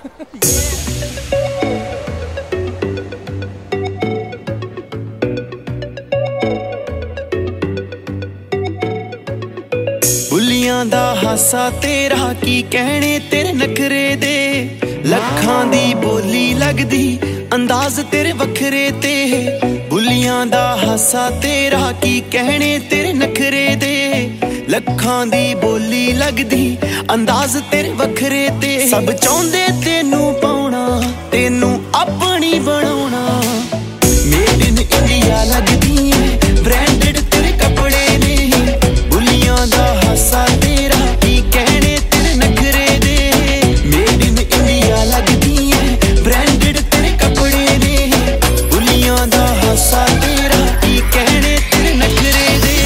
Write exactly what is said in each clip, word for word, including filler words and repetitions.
ਬੁੱਲੀਆਂ ਦਾ ਹਾਸਾ ਤੇਰਾ ਕੀ ਕਹਿਣੇ ਤੇਰੇ ਨਖਰੇ ਦੇ ਲੱਖਾਂ ਦੀ ਬੋਲੀ ਲੱਗਦੀ ਅੰਦਾਜ਼ ਤੇਰੇ ਵੱਖਰੇ ਤੇ ਬੁੱਲੀਆਂ ਦਾ ਹਾਸਾ ਤੇਰਾ ਕੀ ਕਹਿਣੇ ਤੇਰੇ ਨਖਰੇ ਦੇ ਲੱਖਾਂ ਦੀ ਬੋਲੀ ਲੱਗਦੀ ਅੰਦਾਜ਼ ਤੇਰੇ ਵੱਖਰੇ ਤੇ ਸਭ ਚਾਹੁੰਦੇ ਤੈਨੂੰ ਪਾਉਣਾ ਤੈਨੂੰ ਆਪਣੀ ਬਣਾਉਣਾ ਮੇਡ ਇਨ ਇੰਡੀਆ ਲੱਗਦੀ ਏ ਬ੍ਰਾਂਡਡ ਤੇਰੇ ਕੱਪੜੇ ਨੇ ਬੁੱਲੀਆਂ ਦਾ ਹਾਸਾ ਤੇਰਾ ਕੀ ਕਹਿਣੇ ਤੇਰੇ ਨਖਰੇ ਦੇ ਮੇਡ ਇਨ ਇੰਡੀਆ ਲੱਗਦੀ ਏ ਬ੍ਰਾਂਡਡ ਤੇਰੇ ਕੱਪੜੇ ਨੇ ਬੁੱਲੀਆਂ ਦਾ ਹਾਸਾ ਤੇਰਾ ਕੀ ਕਹਿਣੇ ਤੇਰੇ ਨਖਰੇ ਦੇ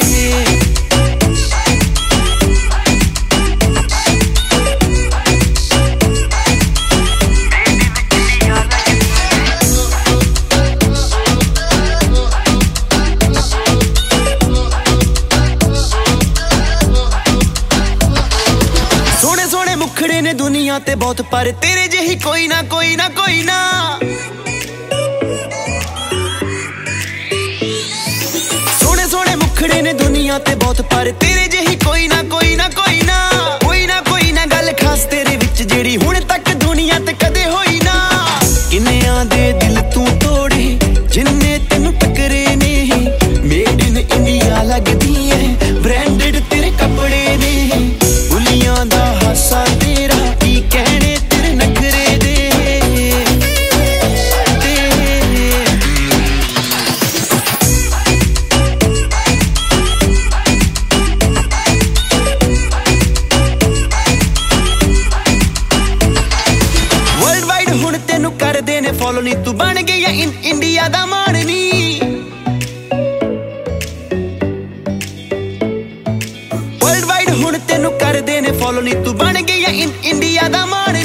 ਮੁਖੜੇ ਨੇ ਦੁਨੀਆ ਤੇ ਬਹੁਤ ਪਰ ਤੇਰੇ ਜਿਹੀ ਕੋਈ ਨਾ ਕੋਈ ਨਾ ਕੋਈ ਨਾ ਸੋਹਣੇ ਸੋਹਣੇ ਮੁਖੜੇ ਨੇ ਦੁਨੀਆ ਤੇ ਬਹੁਤ ਪਰ ਤੇਰੇ ਜਿਹੀ ਕੋਈ ਨਾ ਕੋਈ ਨਾ ਕੋਈ ਨਾ ਕੋਈ ਨਾ ਕੋਈ ਨਾ ਗੱਲ ਖਾਸ ਤੇਰੇ ਵਿੱਚ ਜਿਹੜੀ ਹੁਣ ਤੱਕ ਦੁਨੀਆ ਤੇ ਕਦੇ ਹੋਈ ਨਾ ਕਿੰਨਿਆਂ ਦੇ ਦਿਲ ਤੂੰ ਤੋੜੇ ਜਿੰਨੇ ਤੈਨੂੰ ਟੱਕਰੇ ਨੇ ਮੇਡ ਇਨ ਇੰਡੀਆ ਲੱਗਦੀ ਏ ਬ੍ਰਾਂਡਡ ਤੇਰੇ ਕੱਪੜੇ ਨੇ ਬੁੱਲੀਆਂ ਦਾ ਹਾਸਾ ਤੇਰਾ ਕੀ ਕਹਿਣੇ ਤੇਰੇ ਨਖਰੇ ਦੇ ਵਰਲਡ ਵਾਈਡ ਹੁਣ ਤੈਨੂੰ ਕਰਦੇ ਨੇ ਫੋਲੋ ਨੀ ਤੂੰ ਬਣ ਗਈ ਆ ਇੰਡੀਆ ਦਾ ਮਾਣ ਨੀ ਵਰਲਡ ਵਾਈਡ ਹੁਣ ਤੈਨੂੰ ਕਰਦੇ ਨੇ ਫੋਲੋ ਨੀ ਤੂੰ ਬਣ ਗਈ ਆ ਇੰਡੀਆ ਦਾ ਮਾਣ